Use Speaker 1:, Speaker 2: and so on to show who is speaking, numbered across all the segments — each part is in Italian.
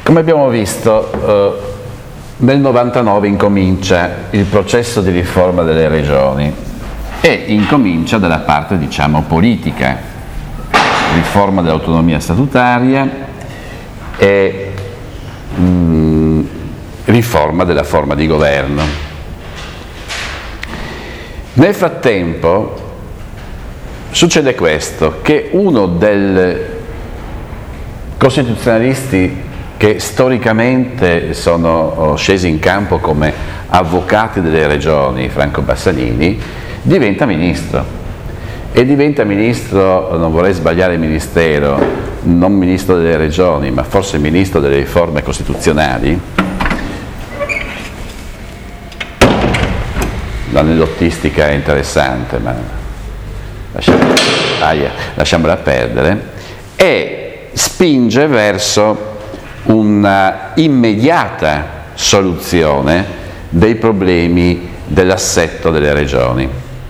Speaker 1: Come abbiamo visto, nel 99 incomincia il processo di riforma delle regioni e incomincia dalla parte, diciamo, politica, riforma dell'autonomia statutaria e riforma della forma di governo. Nel frattempo succede questo, che uno dei costituzionalisti che storicamente sono scesi in campo come avvocati delle regioni, Franco Bassanini, diventa ministro. E diventa ministro, non vorrei sbagliare il ministero, non ministro delle regioni, ma forse ministro delle riforme costituzionali. L'aneddotistica è interessante, ma lasciamola perdere, e spinge verso una immediata soluzione dei problemi dell'assetto delle regioni.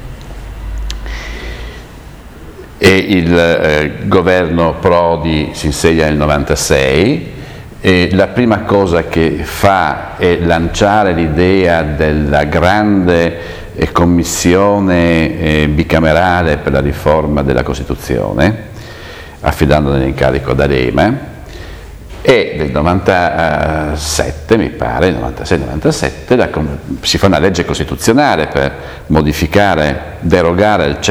Speaker 1: E il governo Prodi si insedia nel 96 e la prima cosa che fa è lanciare l'idea della grande commissione bicamerale per la riforma della Costituzione, affidandone l'incarico ad D'Alema. E nel 97, mi pare, 96-97, si fa una legge costituzionale per modificare, derogare il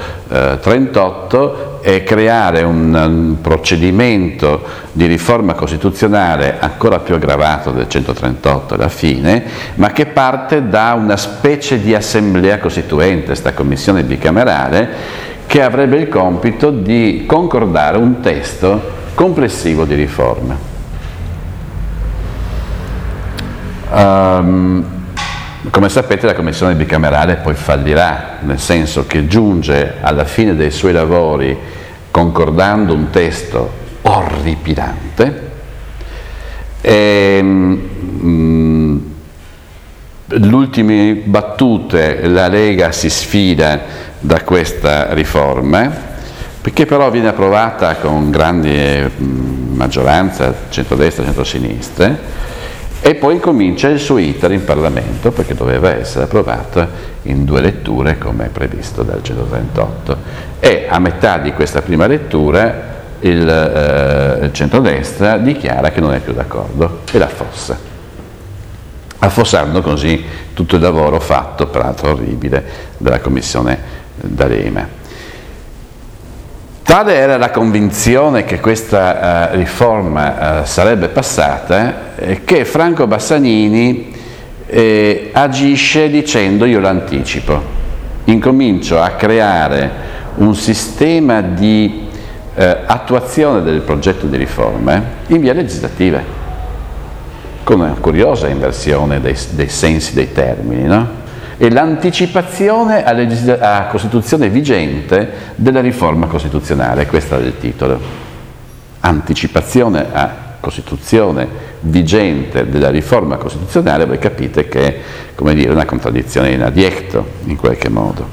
Speaker 1: 138 e creare un procedimento di riforma costituzionale ancora più aggravato del 138 alla fine, ma che parte da una specie di assemblea costituente, questa commissione bicamerale, che avrebbe il compito di concordare un testo complessivo di riforma. Come sapete, la commissione bicamerale poi fallirà, nel senso che giunge alla fine dei suoi lavori concordando un testo orripilante e le ultime battute la Lega si sfida da questa riforma, perché però viene approvata con grande maggioranza, centrodestra e centrosinistra, e poi comincia il suo iter in Parlamento, perché doveva essere approvata in 2 letture come previsto dal 138. E a metà di questa prima lettura il centrodestra dichiara che non è più d'accordo e la affossa, affossando così tutto il lavoro fatto, peraltro orribile, dalla commissione D'Alema. Tale era la convinzione che questa riforma sarebbe passata che Franco Bassanini agisce dicendo: io l'anticipo, incomincio a creare un sistema di attuazione del progetto di riforma in via legislativa, con una curiosa inversione dei sensi dei termini, no? E l'anticipazione a Costituzione vigente della riforma costituzionale, questo era il titolo. Anticipazione a Costituzione vigente della riforma costituzionale. Voi capite che è, come dire, una contraddizione in adjecto, in qualche modo.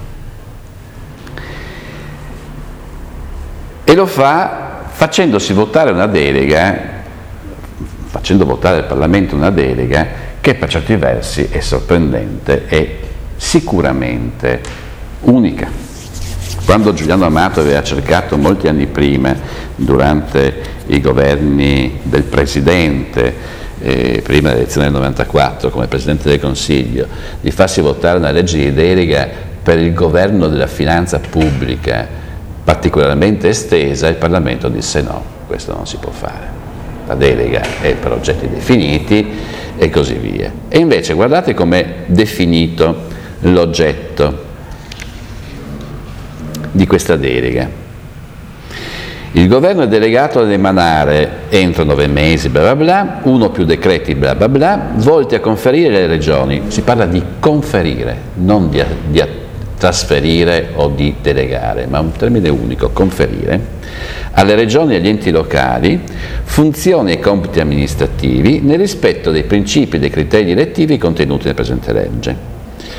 Speaker 1: E lo fa facendosi votare una delega, facendo votare al Parlamento una delega che per certi versi è sorprendente e sicuramente unica. Quando Giuliano Amato aveva cercato molti anni prima, durante i governi del Presidente, prima dell'elezione del 94 come Presidente del Consiglio, di farsi votare una legge di delega per il governo della finanza pubblica particolarmente estesa, il Parlamento disse no, questo non si può fare. La delega è per oggetti definiti e così via. E invece guardate com'è definito l'oggetto di questa delega. Il governo è delegato ad emanare entro 9 mesi bla bla bla, 1 o più decreti bla bla bla, volti a conferire alle regioni. Si parla di conferire, non di trasferire o di delegare, ma un termine unico, conferire, alle regioni e agli enti locali funzioni e compiti amministrativi nel rispetto dei principi e dei criteri direttivi contenuti nel presente legge.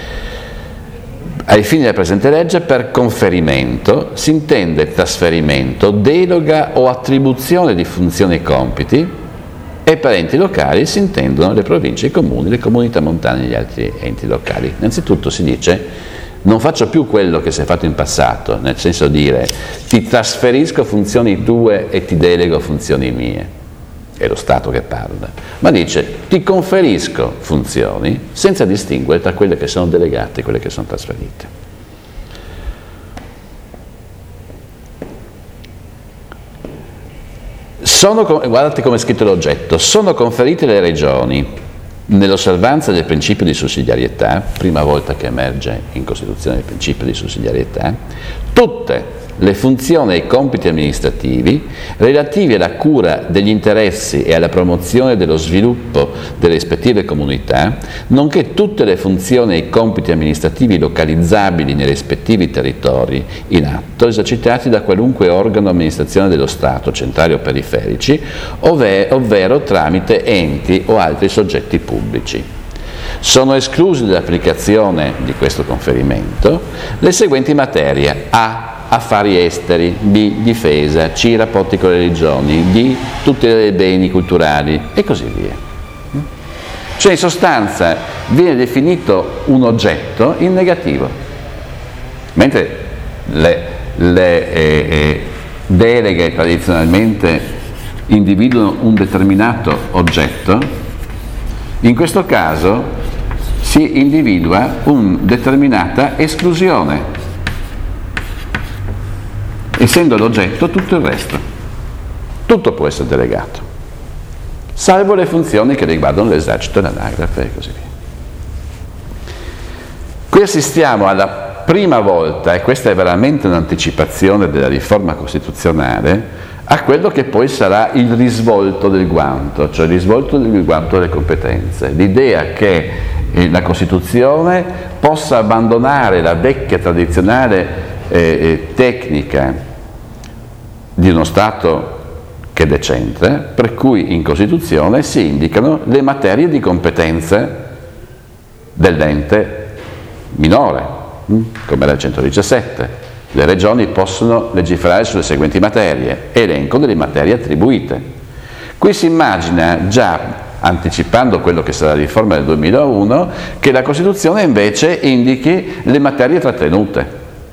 Speaker 1: Ai fini della presente legge, per conferimento si intende trasferimento, delega o attribuzione di funzioni e compiti e per enti locali si intendono le province, i comuni, le comunità montane e gli altri enti locali. Innanzitutto si dice: non faccio più quello che si è fatto in passato, nel senso di dire ti trasferisco funzioni tue e ti delego funzioni mie, è lo Stato che parla, ma dice ti conferisco funzioni senza distinguere tra quelle che sono delegate e quelle che sono trasferite. Guardate come è scritto l'oggetto: sono conferite alle regioni, nell'osservanza del principio di sussidiarietà, prima volta che emerge in Costituzione il principio di sussidiarietà, tutte le funzioni e i compiti amministrativi relativi alla cura degli interessi e alla promozione dello sviluppo delle rispettive comunità, nonché tutte le funzioni e i compiti amministrativi localizzabili nei rispettivi territori in atto, esercitati da qualunque organo amministrazione dello Stato, centrali o periferici, ovvero tramite enti o altri soggetti pubblici. Sono esclusi dall'applicazione di questo conferimento le seguenti materie: A. Affari esteri, B. Difesa, C. Rapporti con le regioni, D. Tutela dei beni culturali e così via. Cioè in sostanza viene definito un oggetto in negativo, mentre le deleghe tradizionalmente individuano un determinato oggetto, in questo caso si individua una determinata esclusione, essendo l'oggetto tutto il resto. Tutto può essere delegato, salvo le funzioni che riguardano l'esercito, l'anagrafe e così via. Qui assistiamo alla prima volta, e questa è veramente un'anticipazione della riforma costituzionale, a quello che poi sarà il risvolto del guanto, cioè il risvolto del guanto delle competenze. L'idea che la Costituzione possa abbandonare la vecchia tradizionale tecnica di uno Stato che decentra, per cui in Costituzione si indicano le materie di competenza dell'ente minore, come la 117. Le regioni possono legiferare sulle seguenti materie, elenco delle materie attribuite. Qui si immagina, già anticipando quello che sarà la riforma del 2001, che la Costituzione invece indichi le materie trattenute,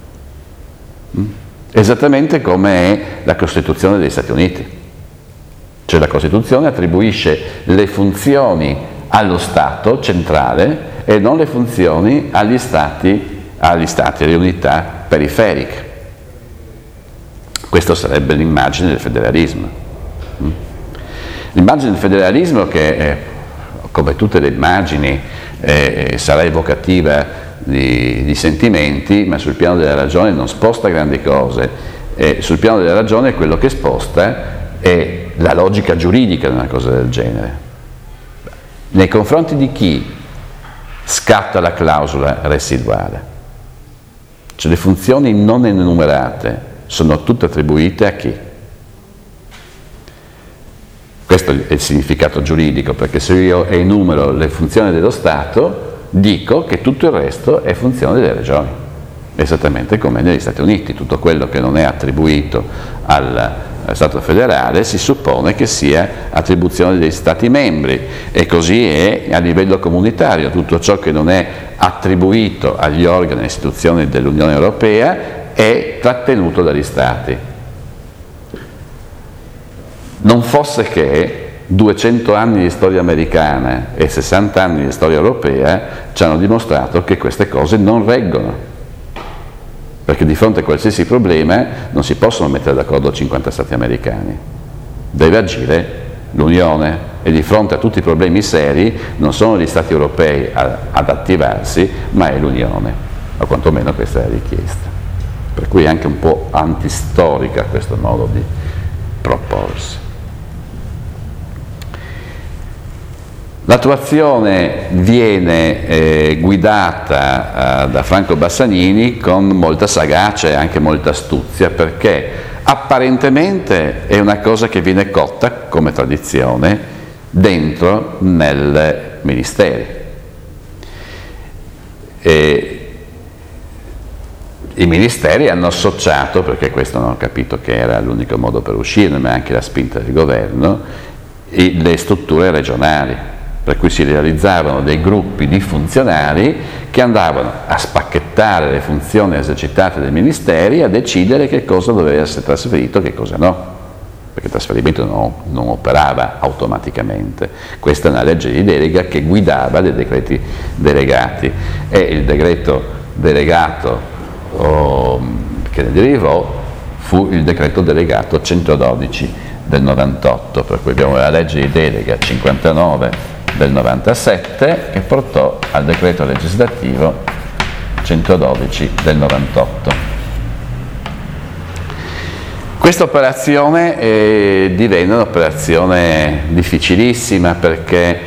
Speaker 1: esattamente come è la Costituzione degli Stati Uniti. Cioè la Costituzione attribuisce le funzioni allo Stato centrale e non le funzioni agli stati, alle unità periferiche. Questa sarebbe l'immagine del federalismo. L'immagine del federalismo che, come tutte le immagini, sarà evocativa di sentimenti, ma sul piano della ragione non sposta grandi cose. Sul piano della ragione quello che sposta è la logica giuridica di una cosa del genere. Nei confronti di chi scatta la clausola residuale? Cioè le funzioni non enumerate sono tutte attribuite a chi? Questo è il significato giuridico, perché se io enumero le funzioni dello Stato dico che tutto il resto è funzione delle regioni, esattamente come negli Stati Uniti. Tutto quello che non è attribuito al Stato federale si suppone che sia attribuzione degli Stati membri, e così è a livello comunitario. Tutto ciò che non è attribuito agli organi e istituzioni dell'Unione Europea è trattenuto dagli Stati. Non fosse che 200 anni di storia americana e 60 anni di storia europea ci hanno dimostrato che queste cose non reggono, perché di fronte a qualsiasi problema non si possono mettere d'accordo 50 Stati americani, deve agire l'Unione, e di fronte a tutti i problemi seri non sono gli Stati europei ad attivarsi, ma è l'Unione, o quantomeno questa è la richiesta. Per cui è anche un po' antistorica questo modo di proporsi. L'attuazione viene guidata da Franco Bassanini con molta sagacia e anche molta astuzia, perché apparentemente è una cosa che viene cotta come tradizione dentro nel Ministeri. I Ministeri hanno associato, perché questo non ho capito che era l'unico modo per uscirne, ma anche la spinta del governo, le strutture regionali, per cui si realizzavano dei gruppi di funzionari che andavano a spacchettare le funzioni esercitate dai ministeri e a decidere che cosa doveva essere trasferito e che cosa no, perché il trasferimento non operava automaticamente. Questa è una legge di delega che guidava dei decreti delegati, e il decreto delegato che ne derivò fu il decreto delegato 112 del 98, per cui abbiamo la legge di delega 59 del 97 che portò al decreto legislativo 112 del 98. Questa operazione divenne un'operazione difficilissima, perché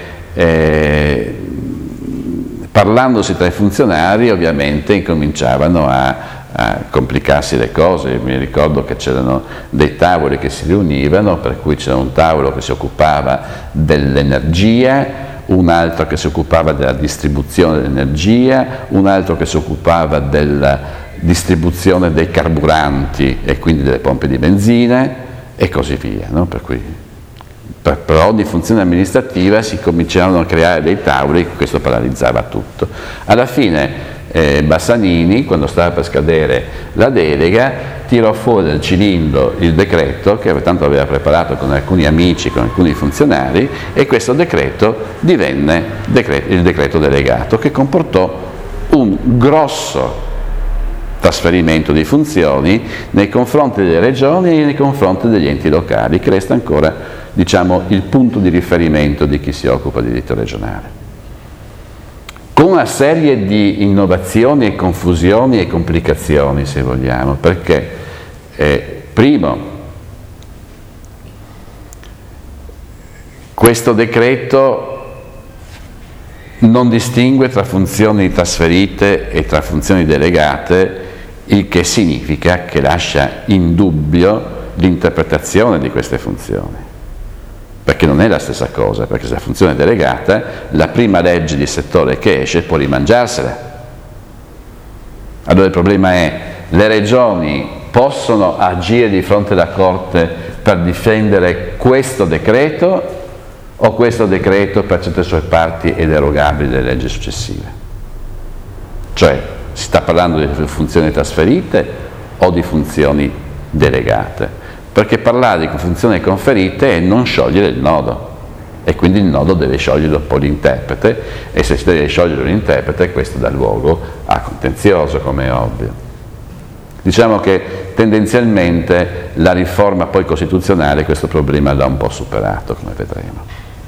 Speaker 1: parlandosi tra i funzionari ovviamente incominciavano a complicarsi le cose. Mi ricordo che c'erano dei tavoli che si riunivano, per cui c'era un tavolo che si occupava dell'energia, un altro che si occupava della distribuzione dell'energia, un altro che si occupava della distribuzione dei carburanti e quindi delle pompe di benzina e così via, no? Per cui per ogni funzione amministrativa si cominciarono a creare dei tavoli, questo paralizzava tutto. Alla fine Bassanini, quando stava per scadere la delega, tirò fuori dal cilindro il decreto che tanto aveva preparato con alcuni amici, con alcuni funzionari, e questo decreto divenne il decreto delegato, che comportò un grosso trasferimento di funzioni nei confronti delle regioni e nei confronti degli enti locali, che resta ancora, diciamo, il punto di riferimento di chi si occupa di diritto regionale. Con una serie di innovazioni e confusioni e complicazioni, se vogliamo, perché primo, questo decreto non distingue tra funzioni trasferite e tra funzioni delegate, il che significa che lascia in dubbio l'interpretazione di queste funzioni, perché non è la stessa cosa, perché se la funzione è delegata, la prima legge di settore che esce può rimangiarsela. Allora il problema è: le regioni possono agire di fronte alla Corte per difendere questo decreto, o questo decreto per certe sue parti è derogabile dalle leggi successive? Cioè, si sta parlando di funzioni trasferite o di funzioni delegate? Perché parlare di funzioni conferite è non sciogliere il nodo, e quindi il nodo deve scioglierlo un po' l'interprete, e se si deve sciogliere l'interprete questo dà luogo a contenzioso, come è ovvio. Diciamo che tendenzialmente la riforma poi costituzionale questo problema l'ha un po' superato, come vedremo.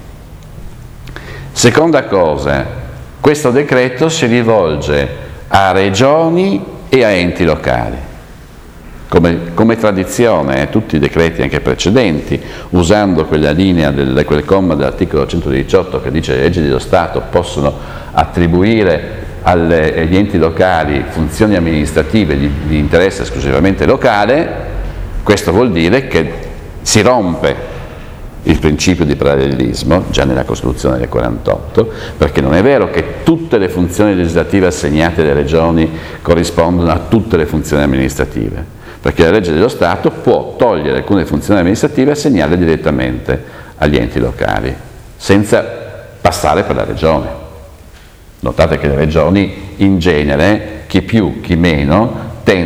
Speaker 1: Seconda cosa, questo decreto si rivolge a regioni e a enti locali. Come tradizione, tutti i decreti anche precedenti, usando quella linea, quel comma dell'articolo 118 che dice che le leggi dello Stato possono attribuire agli enti locali funzioni amministrative di interesse esclusivamente locale, questo vuol dire che si rompe il principio di parallelismo, già nella Costituzione del 48, perché non è vero che tutte le funzioni legislative assegnate alle regioni corrispondono a tutte le funzioni amministrative, perché la legge dello Stato può togliere alcune funzioni amministrative e assegnarle direttamente agli enti locali, senza passare per la regione. Notate che le regioni in genere, chi più, chi meno,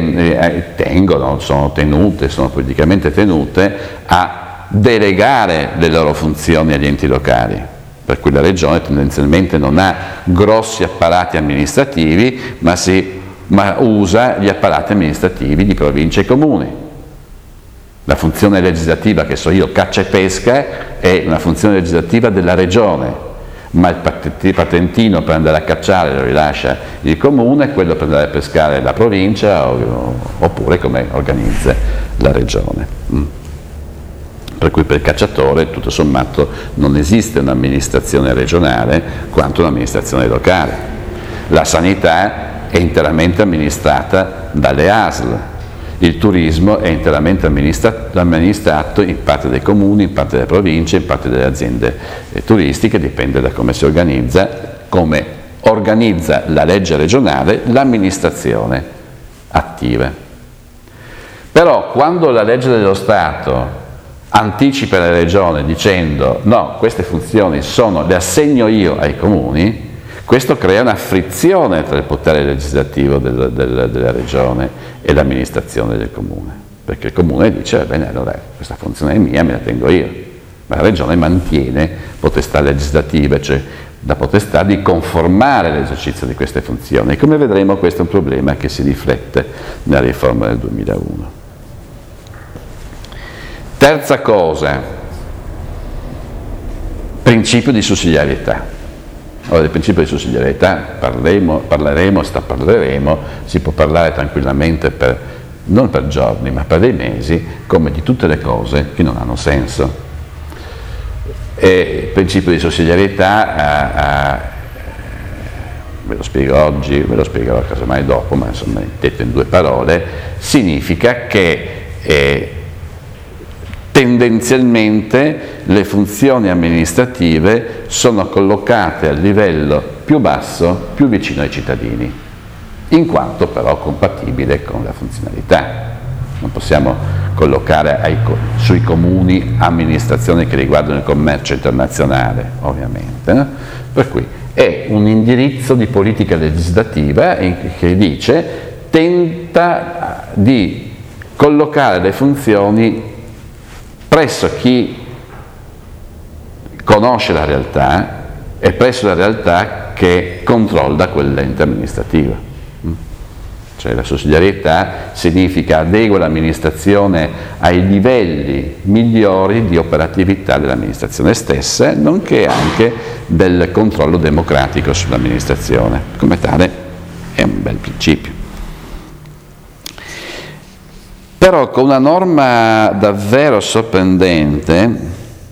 Speaker 1: sono politicamente tenute a delegare le loro funzioni agli enti locali, per cui la regione tendenzialmente non ha grossi apparati amministrativi, ma usa gli apparati amministrativi di province e comuni. La funzione legislativa, che so io, caccia e pesca, è una funzione legislativa della regione, ma il patentino per andare a cacciare lo rilascia il comune, quello per andare a pescare la provincia, oppure come organizza la regione. Per cui per il cacciatore tutto sommato non esiste un'amministrazione regionale quanto un'amministrazione locale. La sanità è interamente amministrata dalle ASL, il turismo è interamente amministrato in parte dai comuni, in parte dalle province, in parte dalle aziende turistiche, dipende da come si organizza la legge regionale l'amministrazione attiva. Però quando la legge dello Stato anticipa la regione dicendo no, queste funzioni le assegno io ai comuni, questo crea una frizione tra il potere legislativo della regione e l'amministrazione del comune, perché il comune dice va bene, allora questa funzione è mia, me la tengo io, ma la regione mantiene potestà legislative, cioè la potestà di conformare l'esercizio di queste funzioni, e come vedremo questo è un problema che si riflette nella riforma del 2001. Terza cosa, principio di sussidiarietà. Ora, del principio di sussidiarietà parleremo, si può parlare tranquillamente non per giorni, ma per dei mesi, come di tutte le cose che non hanno senso. E il principio di sussidiarietà, ve lo spiego oggi, ve lo spiegherò casomai dopo, ma insomma detto in 2 parole, significa che tendenzialmente le funzioni amministrative sono collocate al livello più basso, più vicino ai cittadini, in quanto però compatibile con la funzionalità. Non possiamo collocare sui comuni amministrazioni che riguardano il commercio internazionale, ovviamente, no? Per cui è un indirizzo di politica legislativa che tenta di collocare le funzioni presso chi conosce la realtà e presso la realtà che controlla quell'ente amministrativo. Cioè la sussidiarietà significa adegua l'amministrazione ai livelli migliori di operatività dell'amministrazione stessa, nonché anche del controllo democratico sull'amministrazione. Come tale è un bel principio. Però con una norma davvero sorprendente,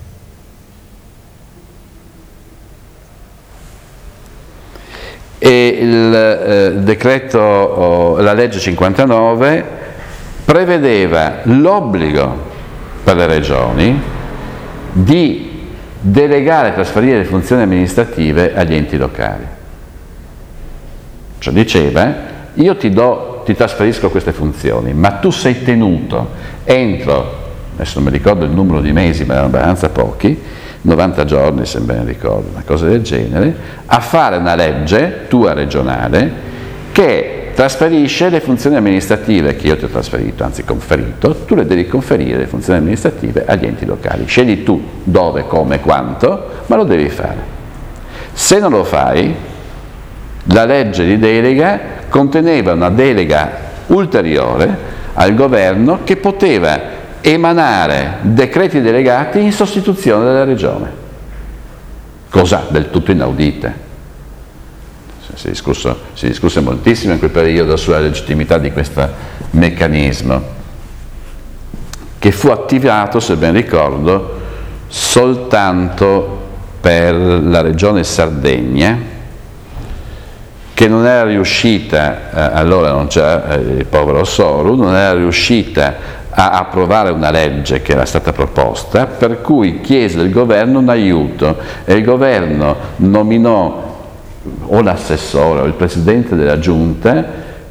Speaker 1: e il decreto, la legge 59 prevedeva l'obbligo per le regioni di delegare e trasferire le funzioni amministrative agli enti locali. Cioè diceva, io ti trasferisco queste funzioni, ma tu sei tenuto entro, adesso non mi ricordo il numero di mesi, ma erano abbastanza pochi, 90 giorni se ben ricordo, una cosa del genere, a fare una legge tua regionale che trasferisce le funzioni amministrative che io ti ho trasferito, anzi conferito, tu le devi conferire le funzioni amministrative agli enti locali. Scegli tu dove, come, quanto, ma lo devi fare. Se non lo fai, la legge di delega conteneva una delega ulteriore al governo che poteva emanare decreti delegati in sostituzione della regione, cosa del tutto inaudita. Si discusse moltissimo in quel periodo sulla legittimità di questo meccanismo, che fu attivato, se ben ricordo, soltanto per la regione Sardegna, che non era riuscita, allora non c'era il povero Soru, non era riuscita a approvare una legge che era stata proposta, per cui chiese al governo un aiuto e il governo nominò o l'assessore o il presidente della giunta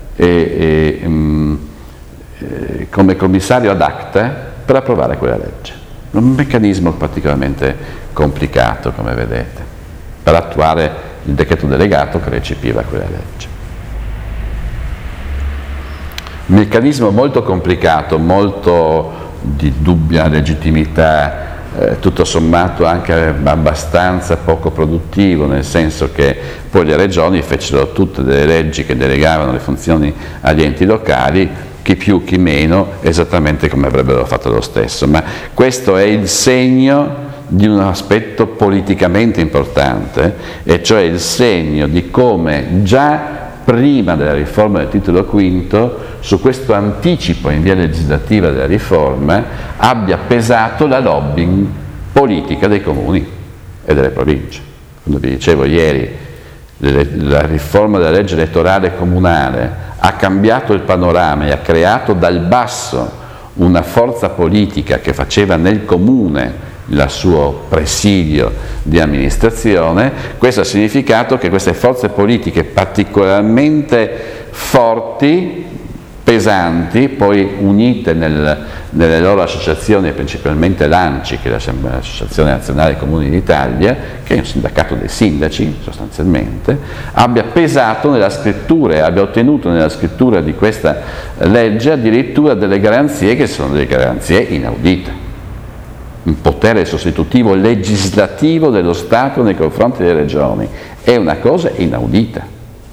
Speaker 1: come commissario ad acta per approvare quella legge. Un meccanismo particolarmente complicato, come vedete, per attuare il decreto delegato che recepiva quella legge. Un meccanismo molto complicato, molto di dubbia legittimità, tutto sommato anche abbastanza poco produttivo, nel senso che poi le regioni fecero tutte delle leggi che delegavano le funzioni agli enti locali, chi più chi meno, esattamente come avrebbero fatto lo stesso. Ma questo è il segno di un aspetto politicamente importante, e cioè il segno di come già prima della riforma del titolo V, su questo anticipo in via legislativa della riforma, abbia pesato la lobbying politica dei comuni e delle province. Quando vi dicevo ieri, la riforma della legge elettorale comunale ha cambiato il panorama e ha creato dal basso una forza politica che faceva nel comune il suo presidio di amministrazione. Questo ha significato che queste forze politiche particolarmente forti, pesanti, poi unite nelle loro associazioni, principalmente l'ANCI, che è l'Associazione Nazionale Comuni d'Italia, che è un sindacato dei sindaci sostanzialmente, abbia pesato nella scrittura e abbia ottenuto nella scrittura di questa legge addirittura delle garanzie che sono delle garanzie inaudite. Un potere sostitutivo legislativo dello Stato nei confronti delle regioni è una cosa inaudita.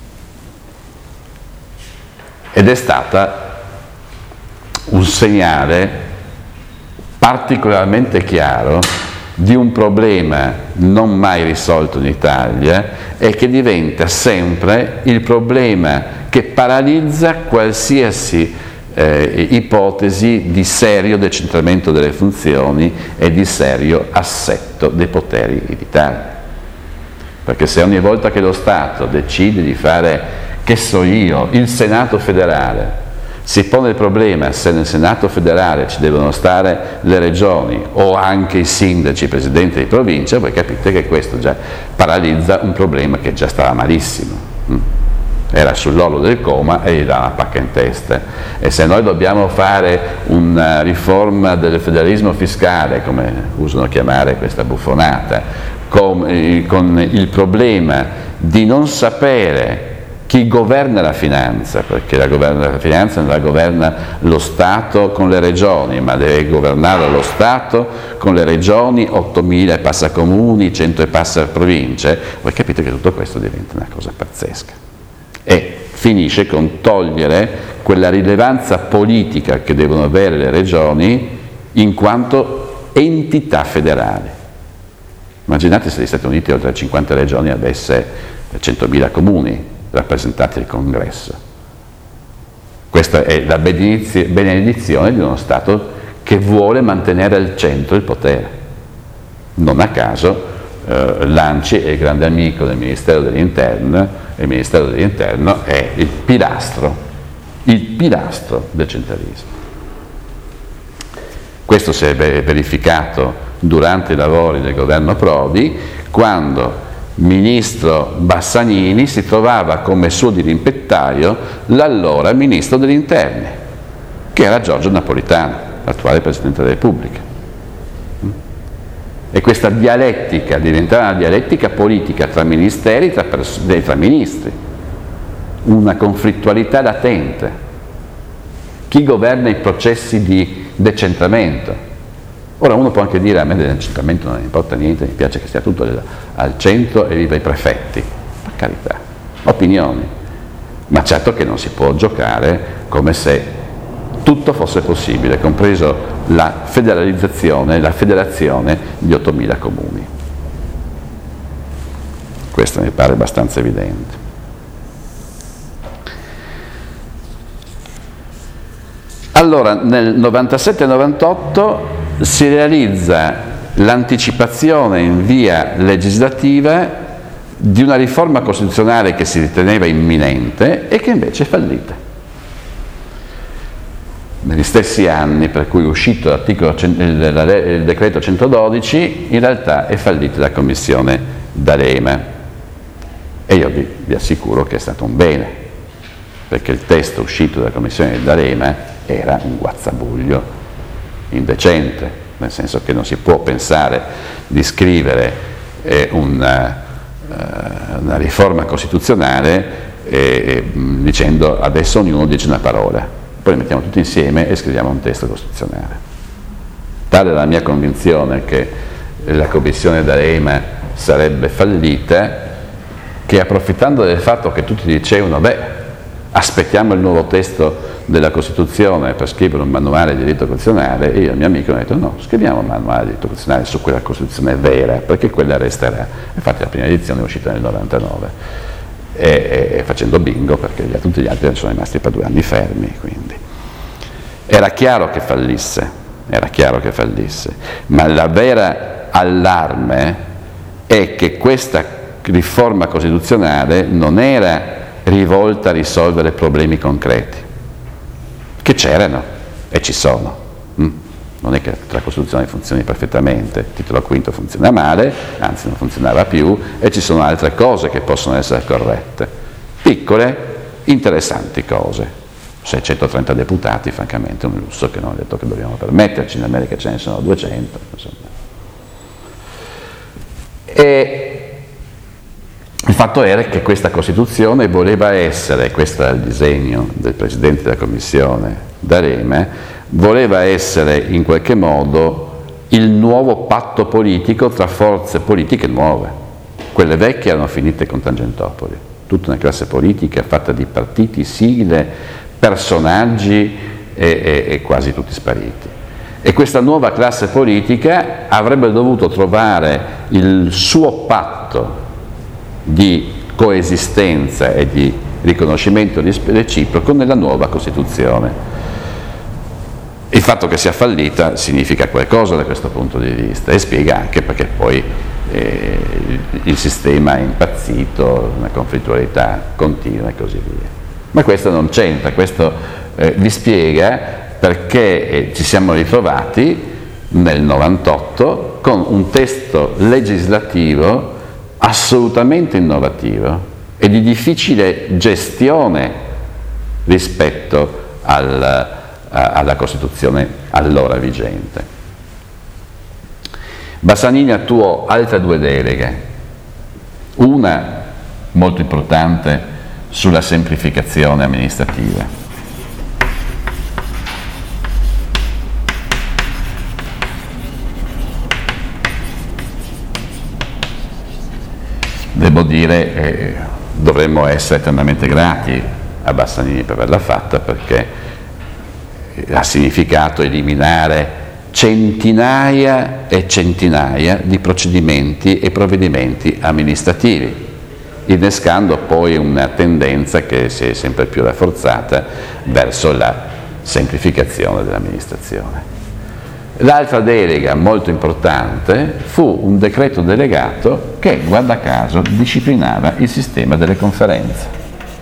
Speaker 1: Ed è stata un segnale particolarmente chiaro di un problema non mai risolto in Italia e che diventa sempre il problema che paralizza qualsiasi ipotesi di serio decentramento delle funzioni e di serio assetto dei poteri in Italia. Perché se ogni volta che lo Stato decide di fare, che so io, il Senato federale, si pone il problema se nel Senato federale ci devono stare le regioni o anche i sindaci, i presidenti di provincia, voi capite che questo già paralizza un problema che già stava malissimo. Era sull'orlo del coma e gli dà una pacca in testa. E se noi dobbiamo fare una riforma del federalismo fiscale, come usano chiamare questa buffonata, con il problema di non sapere chi governa la finanza, perché la finanza non la governa lo Stato con le regioni, ma deve governare lo Stato con le regioni, 8.000 e passa comuni, 100 e passa province, voi capite che tutto questo diventa una cosa pazzesca. E finisce con togliere quella rilevanza politica che devono avere le regioni in quanto entità federali. Immaginate se gli Stati Uniti oltre a 50 regioni avesse 100.000 comuni rappresentati al Congresso. Questa è la benedizione di uno Stato che vuole mantenere al centro il potere. Non a caso l'ANCI è il grande amico del Ministero dell'Interno e il Ministero dell'Interno è il pilastro del centralismo. Questo si è verificato durante i lavori del governo Prodi, quando ministro Bassanini si trovava come suo dirimpettaio l'allora ministro degli interni, che era Giorgio Napolitano, l'attuale Presidente della Repubblica. E questa dialettica diventava una dialettica politica tra ministeri, tra ministri, una conflittualità latente. Chi governa i processi di decentramento? Ora uno può anche dire: a me del decentramento non importa niente, mi piace che sia tutto al centro e viva i prefetti. Per carità, opinioni. Ma certo che non si può giocare come se tutto fosse possibile, compreso la federalizzazione, la federazione di 8.000 comuni. Questo mi pare abbastanza evidente. Allora, nel 97-98 si realizza l'anticipazione in via legislativa di una riforma costituzionale che si riteneva imminente e che invece è fallita. Negli stessi anni per cui è uscito il decreto 112, in realtà è fallita la commissione D'Alema, e io vi assicuro che è stato un bene, perché il testo uscito dalla commissione D'Alema era un guazzabuglio indecente, nel senso che non si può pensare di scrivere una riforma costituzionale dicendo adesso ognuno dice una parola, poi li mettiamo tutti insieme e scriviamo un testo costituzionale. Tale è la mia convinzione che la commissione D'Alema sarebbe fallita, che approfittando del fatto che tutti dicevano aspettiamo il nuovo testo della Costituzione per scrivere un manuale di diritto costituzionale, io e il mio amico hanno detto no, scriviamo un manuale di diritto costituzionale su quella Costituzione vera, perché quella resterà. Infatti la prima edizione è uscita nel 99 e facendo bingo, perché tutti gli altri sono rimasti per 2 anni fermi, quindi era chiaro che fallisse, ma la vera allarme è che questa riforma costituzionale non era rivolta a risolvere problemi concreti, che c'erano e ci sono. Non è che la Costituzione funzioni perfettamente, il titolo quinto funziona male, anzi non funzionava più, e ci sono altre cose che possono essere corrette, piccole, interessanti cose, 630 deputati, francamente, è un lusso che non è detto che dobbiamo permetterci, in America ce ne sono 200. Insomma. E il fatto era che questa Costituzione voleva essere, questo era il disegno del Presidente della Commissione D'Alema, voleva essere in qualche modo il nuovo patto politico tra forze politiche nuove. Quelle vecchie erano finite con Tangentopoli, tutta una classe politica fatta di partiti, sigle, personaggi e quasi tutti spariti. E questa nuova classe politica avrebbe dovuto trovare il suo patto di coesistenza e di riconoscimento reciproco nella nuova Costituzione. Il fatto che sia fallita significa qualcosa da questo punto di vista e spiega anche perché poi il sistema è impazzito, una conflittualità continua e così via. Ma questo non c'entra, questo vi spiega perché ci siamo ritrovati nel 98 con un testo legislativo assolutamente innovativo e di difficile gestione rispetto alla Costituzione allora vigente. Bassanini attuò altre due deleghe, una molto importante sulla semplificazione amministrativa. Devo dire, dovremmo essere eternamente grati a Bassanini per averla fatta, perché ha significato eliminare centinaia e centinaia di procedimenti e provvedimenti amministrativi, innescando poi una tendenza che si è sempre più rafforzata verso la semplificazione dell'amministrazione. L'altra delega molto importante fu un decreto delegato che, guarda caso, disciplinava il sistema delle conferenze,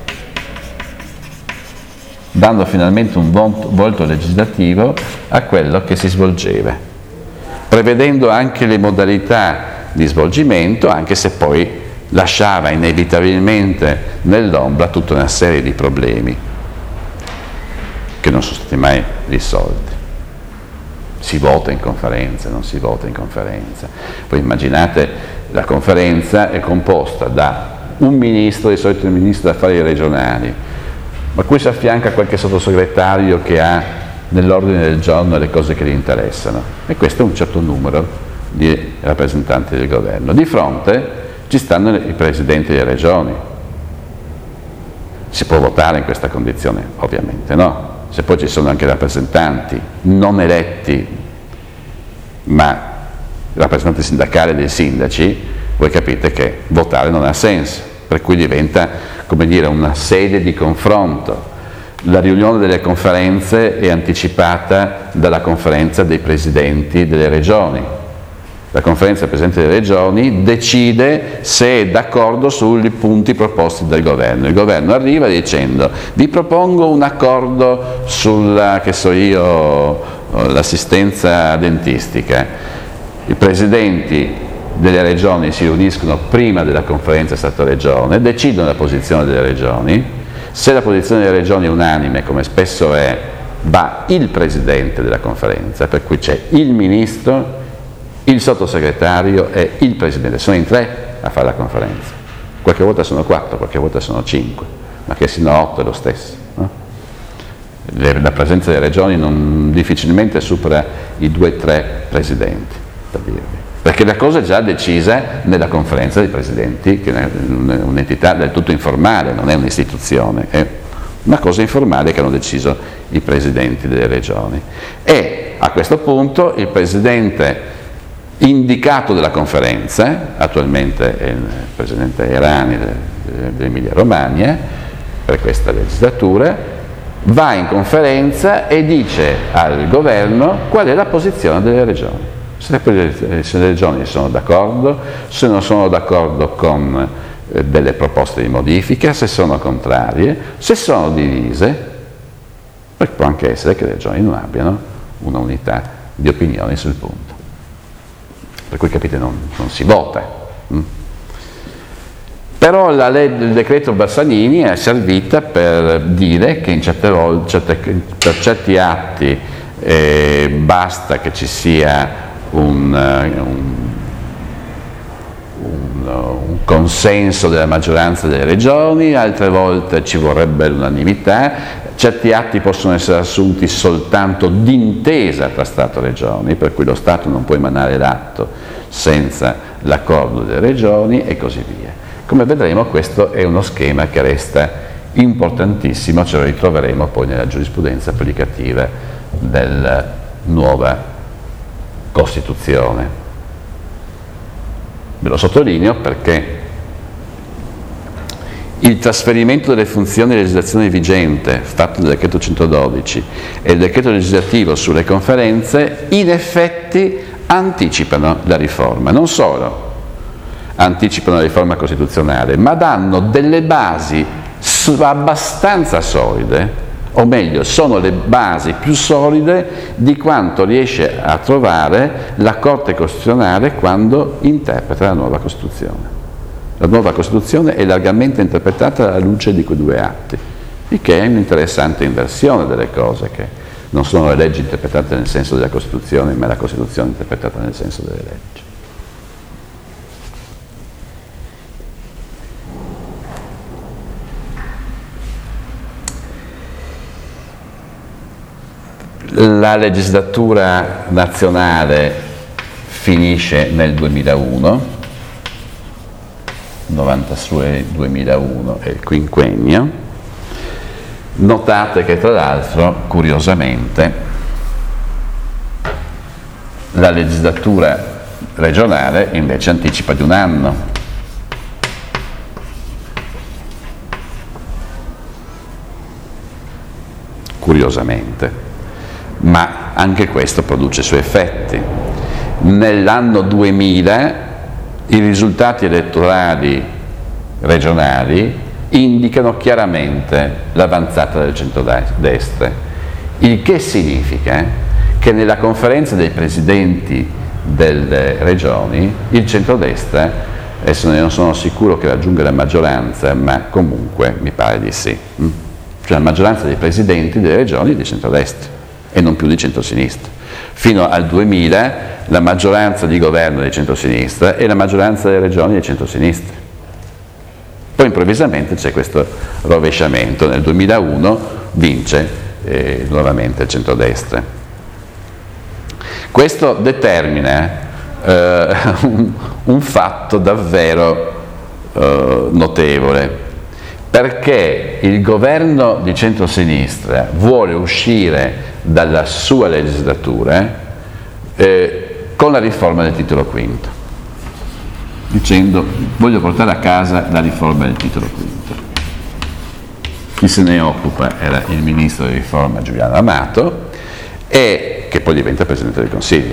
Speaker 1: dando finalmente un volto legislativo a quello che si svolgeva, prevedendo anche le modalità di svolgimento, anche se poi lasciava inevitabilmente nell'ombra tutta una serie di problemi che non sono stati mai risolti. Si vota in conferenza, non si vota in conferenza. Poi immaginate, la conferenza è composta da un ministro, di solito il ministro degli affari regionali, ma cui si affianca qualche sottosegretario che ha nell'ordine del giorno le cose che gli interessano, e questo è un certo numero di rappresentanti del governo. Di fronte ci stanno i presidenti delle regioni. Si può votare in questa condizione? Ovviamente no. Se poi ci sono anche rappresentanti non eletti, ma rappresentanti sindacali dei sindaci, voi capite che votare non ha senso, per cui diventa, come dire, una sede di confronto. La riunione delle conferenze è anticipata dalla conferenza dei presidenti delle regioni. La conferenza dei presidenti delle regioni decide se è d'accordo sui punti proposti dal governo. Il governo arriva dicendo: vi propongo un accordo sulla, che so io, l'assistenza dentistica. I presidenti delle regioni si riuniscono prima della conferenza Stato-Regione, decidono la posizione delle regioni. Se la posizione delle regioni è unanime, come spesso è, va il presidente della conferenza, per cui c'è il ministro, il sottosegretario e il presidente. Sono in 3 a fare la conferenza. Qualche volta sono 4, qualche volta sono 5, ma che siano 8 è lo stesso. No? La presenza delle regioni non difficilmente supera i 2-3 presidenti, per dirvi. Perché la cosa è già decisa nella conferenza dei presidenti, che è un'entità del tutto informale, non è un'istituzione, è una cosa informale che hanno deciso i presidenti delle regioni. E a questo punto il presidente indicato della conferenza, attualmente è il presidente Errani dell'Emilia Romagna, per questa legislatura, va in conferenza e dice al governo qual è la posizione delle regioni. Se le regioni sono d'accordo, se non sono d'accordo con delle proposte di modifica, se sono contrarie, se sono divise, perché può anche essere che le regioni non abbiano una unità di opinioni sul punto. Per cui capite, non si vota. Però il decreto Bassanini è servita per dire che per certi atti basta che ci sia un consenso della maggioranza delle regioni, altre volte ci vorrebbe l'unanimità, certi atti possono essere assunti soltanto d'intesa tra Stato e Regioni, per cui lo Stato non può emanare l'atto senza l'accordo delle regioni e così via. Come vedremo, questo è uno schema che resta importantissimo, ce lo ritroveremo poi nella giurisprudenza applicativa della nuova Costituzione. Ve lo sottolineo perché il trasferimento delle funzioni di legislazione vigente fatto dal decreto 112 e il decreto legislativo sulle conferenze in effetti anticipano la riforma, non solo anticipano la riforma costituzionale, ma danno delle basi abbastanza solide, o meglio, sono le basi più solide di quanto riesce a trovare la Corte Costituzionale quando interpreta la nuova Costituzione. La nuova Costituzione è largamente interpretata alla luce di quei due atti, il che è un'interessante inversione delle cose, che non sono le leggi interpretate nel senso della Costituzione, ma la Costituzione interpretata nel senso delle leggi. La legislatura nazionale finisce nel 2001, 96-2001 è il quinquennio. Notate che tra l'altro, curiosamente, la legislatura regionale invece anticipa di un anno. Curiosamente. Ma anche questo produce i suoi effetti. Nell'anno 2000 i risultati elettorali regionali indicano chiaramente l'avanzata del centrodestra, il che significa che nella conferenza dei presidenti delle regioni il centrodestra, adesso non sono sicuro che raggiunga la maggioranza, ma comunque mi pare di sì, cioè la maggioranza dei presidenti delle regioni è di centrodestra e non più di centrosinistra. Fino al 2000 la maggioranza di governo è di centrosinistra e la maggioranza delle regioni è di centrosinistra. Poi improvvisamente c'è questo rovesciamento, nel 2001 vince nuovamente il centrodestra. Questo determina un fatto davvero notevole, perché il governo di centrosinistra vuole uscire dalla sua legislatura con la riforma del titolo quinto, dicendo voglio portare a casa la riforma del titolo quinto. Chi se ne occupa era il ministro di riforma Giuliano Amato, e che poi diventa Presidente del Consiglio.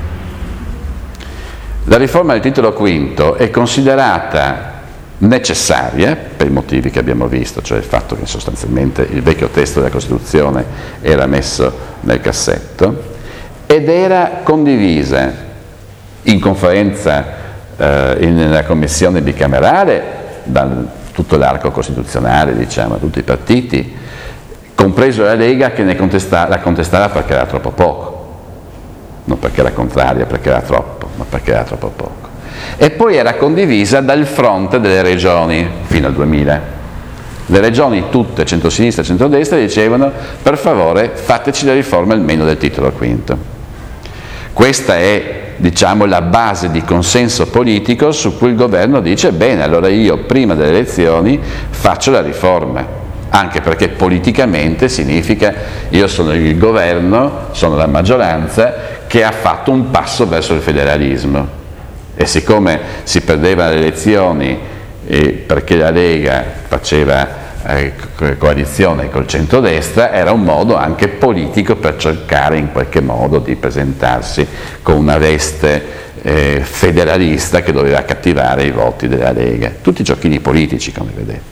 Speaker 1: La riforma del titolo quinto è considerata necessaria per i motivi che abbiamo visto, cioè il fatto che sostanzialmente il vecchio testo della Costituzione era messo nel cassetto, ed era condivisa in conferenza nella commissione bicamerale da tutto l'arco costituzionale, diciamo, da tutti i partiti, compreso la Lega, che la contestava perché era troppo poco, non perché era contraria, perché era troppo, ma perché era troppo poco. E poi era condivisa dal fronte delle regioni fino al 2000. Le regioni tutte, centrosinistra e centrodestra, dicevano per favore fateci la riforma almeno del titolo quinto. Questa è, diciamo, la base di consenso politico su cui il governo dice bene, allora io prima delle elezioni faccio la riforma, anche perché politicamente significa io sono il governo, sono la maggioranza che ha fatto un passo verso il federalismo. E siccome si perdevano le elezioni perché la Lega faceva coalizione col centrodestra, era un modo anche politico per cercare in qualche modo di presentarsi con una veste federalista che doveva cattivare i voti della Lega. Tutti giochini politici, come vedete.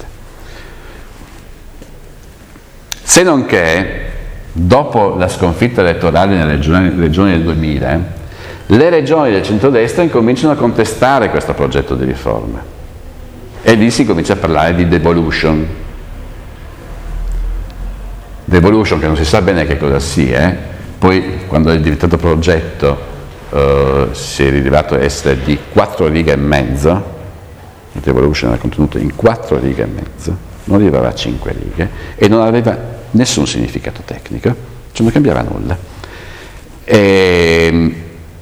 Speaker 1: Se non che, dopo la sconfitta elettorale nelle regioni del 2000, le regioni del centrodestra incominciano a contestare questo progetto di riforma. E lì si comincia a parlare di devolution. Devolution, che non si sa bene che cosa sia, poi quando è diventato progetto si è rivelato essere di 4 righe e mezzo. Il devolution era contenuto in 4 righe e mezzo, non arrivava a 5 righe e non aveva nessun significato tecnico, cioè non cambiava nulla. E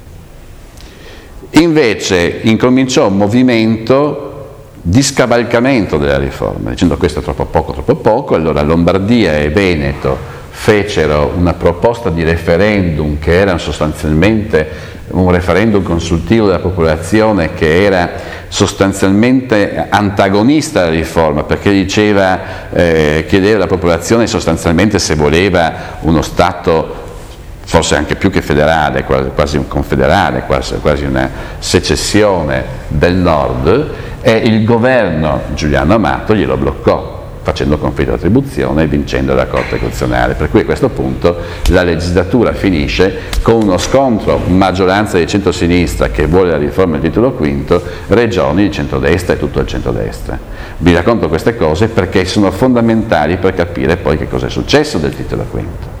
Speaker 1: invece incominciò un movimento di scavalcamento della riforma, dicendo questo è troppo poco, allora Lombardia e Veneto fecero una proposta di referendum che era sostanzialmente un referendum consultivo della popolazione che era sostanzialmente antagonista alla riforma, perché diceva, chiedeva alla popolazione sostanzialmente se voleva uno Stato forse anche più che federale, quasi un confederale, quasi una secessione del nord, e il governo Giuliano Amato glielo bloccò, facendo conflitto di attribuzione e vincendo la Corte Costituzionale. Per cui a questo punto la legislatura finisce con uno scontro maggioranza di centrosinistra che vuole la riforma del titolo V, regioni di centrodestra e tutto il centrodestra. Vi racconto queste cose perché sono fondamentali per capire poi che cosa è successo del titolo V.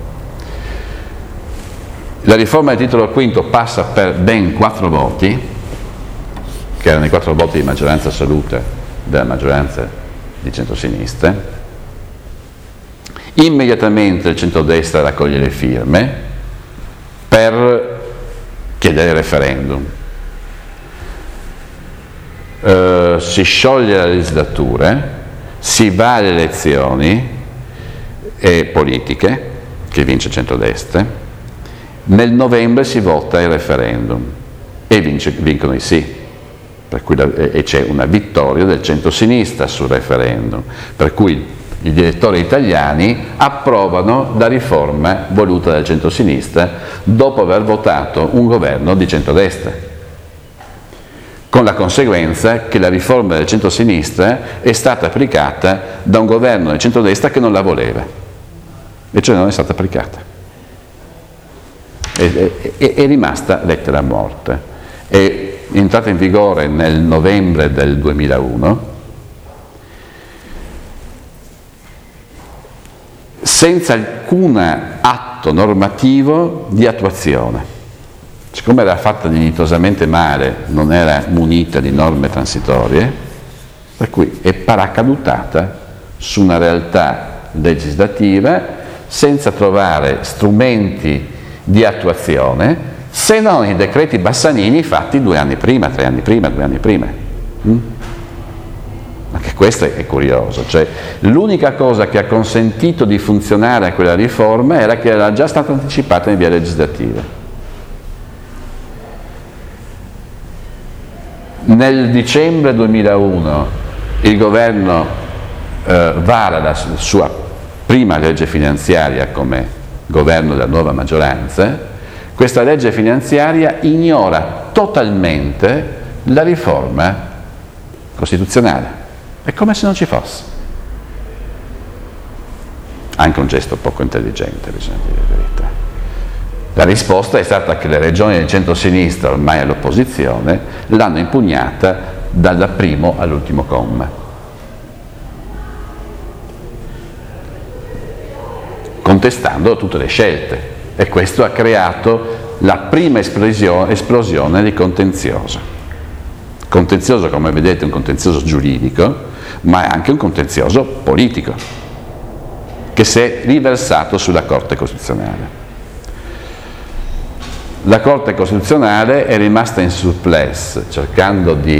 Speaker 1: La riforma del titolo V passa per ben 4 voti, che erano i 4 voti di maggioranza assoluta della maggioranza di centrosinistra. Immediatamente il centrodestra raccoglie le firme per chiedere il referendum. Si scioglie la legislatura, si va alle elezioni politiche, che vince il centrodestra. Nel novembre si vota il referendum e vincono i sì, per cui e c'è una vittoria del centro-sinistra sul referendum, per cui gli elettori italiani approvano la riforma voluta dal centro-sinistra dopo aver votato un governo di centrodestra, con la conseguenza che la riforma del centro-sinistra è stata applicata da un governo del centrodestra che non la voleva, e cioè non è stata applicata. È rimasta lettera morta. È entrata in vigore nel novembre del 2001 senza alcun atto normativo di attuazione. Siccome era fatta dignitosamente male, non era munita di norme transitorie, per cui è paracadutata su una realtà legislativa senza trovare strumenti di attuazione, se non i decreti Bassanini fatti 2 anni prima, 3 anni prima, 2 anni prima. Anche questo è curioso, cioè l'unica cosa che ha consentito di funzionare a quella riforma era che era già stata anticipata in via legislativa. Nel dicembre 2001 il governo vara la sua prima legge finanziaria come governo della nuova maggioranza. Questa legge finanziaria ignora totalmente la riforma costituzionale, è come se non ci fosse. Anche un gesto poco intelligente, bisogna dire la verità. La risposta è stata che le regioni del centro-sinistra, ormai all'opposizione, l'hanno impugnata dal primo all'ultimo comma, contestando tutte le scelte, e questo ha creato la prima esplosione di contenzioso. Contenzioso, come vedete, è un contenzioso giuridico, ma è anche un contenzioso politico, che si è riversato sulla Corte Costituzionale. La Corte Costituzionale è rimasta in surplus, cercando di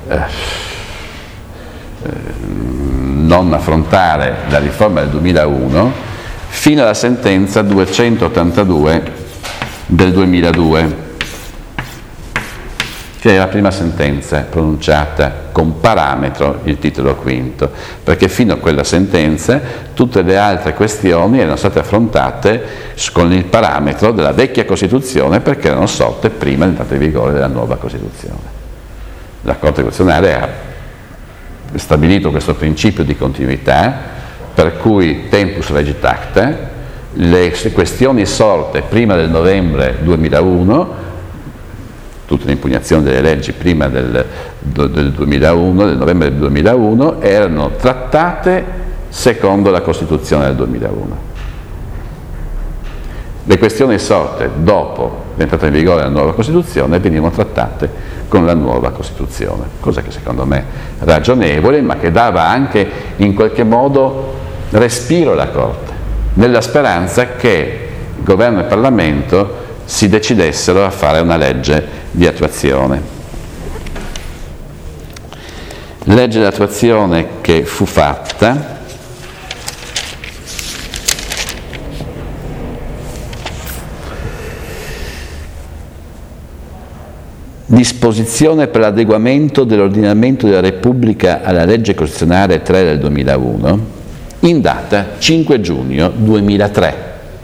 Speaker 1: non affrontare la riforma del 2001, fino alla sentenza 282 del 2002, che è la prima sentenza pronunciata con parametro il titolo V, perché fino a quella sentenza tutte le altre questioni erano state affrontate con il parametro della vecchia Costituzione, perché erano sorte prima dell'entrata in vigore della nuova Costituzione. La Corte Costituzionale ha stabilito questo principio di continuità, per cui tempus regit acta, le questioni sorte prima del novembre 2001 tutte le impugnazioni delle leggi prima del 2001, del novembre del 2001, erano trattate secondo la Costituzione del 2001. Le questioni sorte dopo l'entrata in vigore della nuova Costituzione venivano trattate con la nuova Costituzione, cosa che secondo me è ragionevole, ma che dava anche in qualche modo respiro alla Corte, nella speranza che il Governo e il Parlamento si decidessero a fare una legge di attuazione. Legge di attuazione che fu fatta disposizione per l'adeguamento dell'ordinamento della Repubblica alla legge costituzionale 3 del 2001 in data 5 giugno 2003.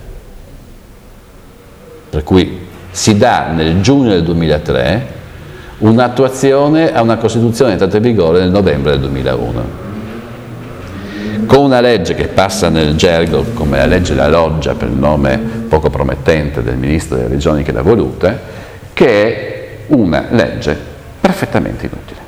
Speaker 1: Per cui si dà nel giugno del 2003 un'attuazione a una Costituzione entrata in vigore nel novembre del 2001. Con una legge che passa nel gergo come la legge La Loggia, per il nome poco promettente del ministro delle Regioni che l'ha voluta, che è una legge perfettamente inutile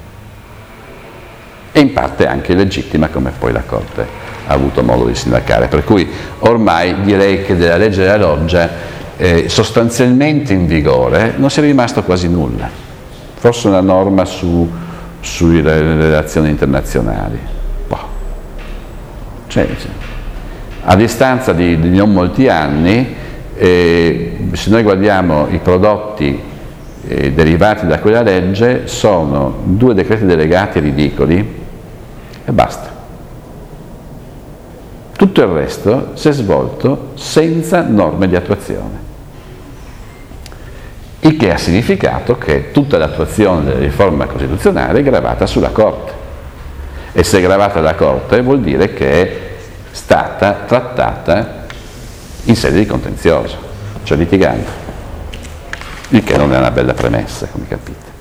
Speaker 1: e in parte anche illegittima, come poi la Corte ha avuto modo di sindacare, per cui ormai direi che della legge della Loggia sostanzialmente in vigore non sia rimasto quasi nulla, forse una norma sulle relazioni internazionali. Cioè, a distanza di non molti anni, se noi guardiamo i prodotti derivati da quella legge, sono 2 decreti delegati ridicoli e basta. Tutto il resto si è svolto senza norme di attuazione, il che ha significato che tutta l'attuazione della riforma costituzionale è gravata sulla Corte, e se è gravata la Corte vuol dire che è stata trattata in sede di contenzioso, cioè litigando, il che non è una bella premessa, come capite.